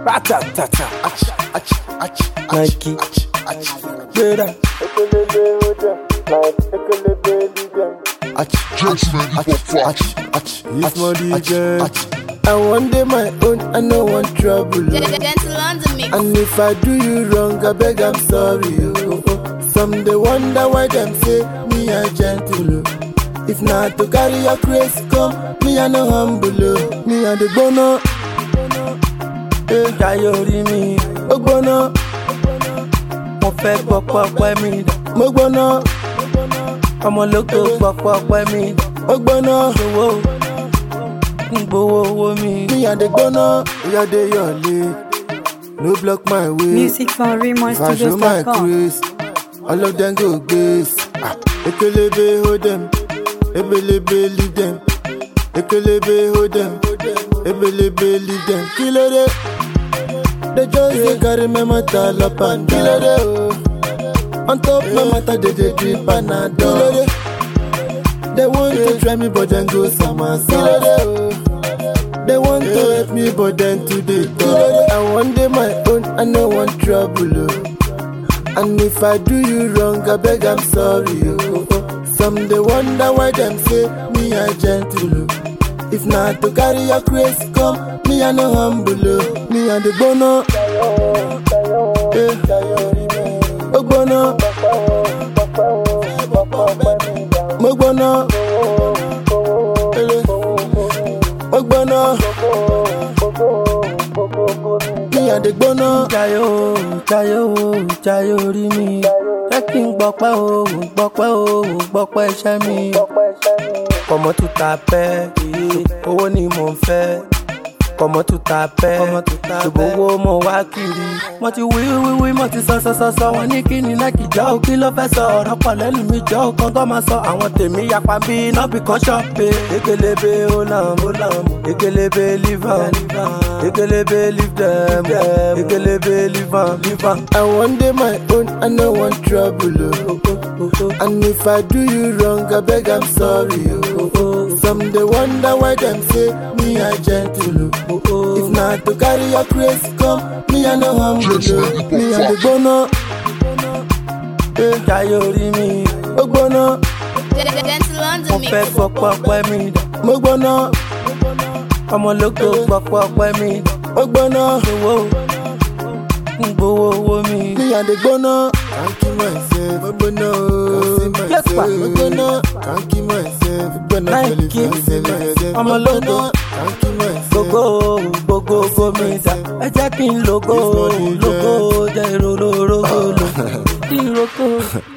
Ratatata. Nike. Better. I want day my own, I no want trouble. And if I do you wrong, I beg I'm sorry. Some they wonder why them say me a gentle. If not to carry your grace come, me a no humble. Me a the bono. Jayori mi, ogbono. Mo fẹ́ gbọ́pọ̀ pẹ́ mi, mo gbóná. Ọmọ lóko gbọ́pọ̀ pẹ́ mi, ó gbóná. Gbowó owó mi. Me and the gbóná, ìyá de yọ̀lé. No block my way. Music from If I show my grace, all of them go grace. Ekelebe hold them, ebelebe leave them. Ekelebe hold them, ebelebe leave them. Kill it. They just carry my matter up and down. On top my matter they drink Panadol. They want to try me but then go somersault. They want to help me but then today I want day my own, I no want trouble. And if I do you wrong, I beg I'm sorry. Some they wonder why them say me a gentle. If not to carry your grace come, me a no humble. Me and the bono. Ogbono. Mogbono. Ogbono. Me and the bono. Jayo rí mi. Jẹ́ kí n gbọ́pẹ́ iṣẹ́ mi. Kọ̀mọ́ tún ta pẹ́, owó ni mò ń fẹ́. Kọ̀mọ́ tún ta pẹ́, ṣùgbọ́n owó mo wá kiri. Mo ti wí, mo ti sọ, wọ́n ní kí ni náà kì jọ́ ò kí ló fẹ́ sọ. Ọ̀rọ̀ pọ̀ lẹ́nu mi jọ́ ò kan tó máa sọ. Àwọn tèmi yapa bí iná bí kan ṣọ́ọ̀pẹ̀. Ekelebe ó làmú, ekelebe leave am, ekelebe leave them, ekelebe leave am. I want day my own, I no want trouble. And if I do you wrong, I beg I'm sorry. Some they wonder why them say me a gentle. If not to carry your grace come, me a no humble. Me a the bono. Jayori mi, ogbono. Mo fẹ́ gbọ́pọ̀ pẹ́ mi, mo gbóná. Ọmọ lóko gbọ́pọ̀ pẹ́ mi, ó gbóná. Gbowó owó mi. Me and the gbóná. Can't keep myself, I gbóná. Can't keep myself, ọmọ lóko. Gbogbo mi ta. Ẹ jẹ́ kí n lógo jẹ́ ìrólórógó.